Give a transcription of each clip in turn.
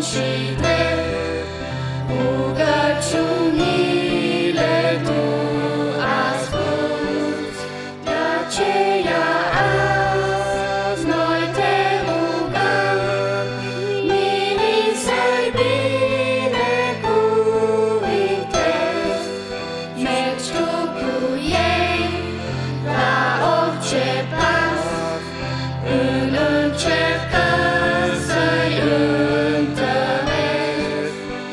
și drept, rugăciunile tu asculți. De aceea azi noi te rugăm, mirii să-i binecuvintezi. Mergi tu cu ei la orice pas, în încercări să-i întărești.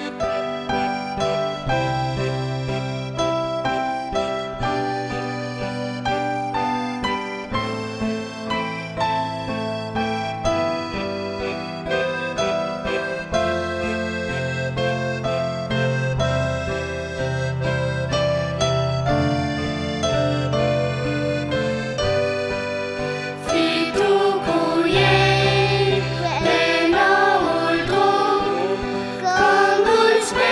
Fii tu cu ei pe noul drum, conduci pe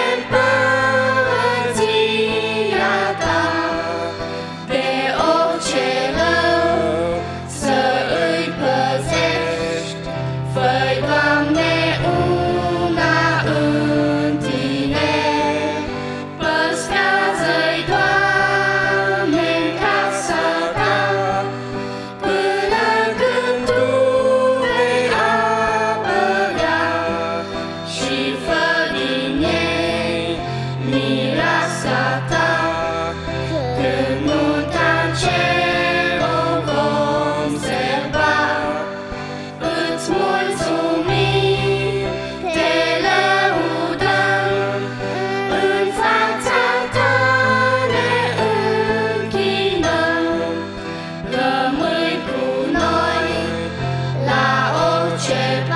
împărăția ta. De orice rău să îi păzești, fă-i, Doamne, una în tine. Păstrează-i, Doamne, în casa ta, până când tu vei apărea, și fă din ei mireasa ta. Când nunta în cer o vom serva, îți mulțumim, te lăudăm, în fața ta ne închinăm. Rămâi cu noi la orice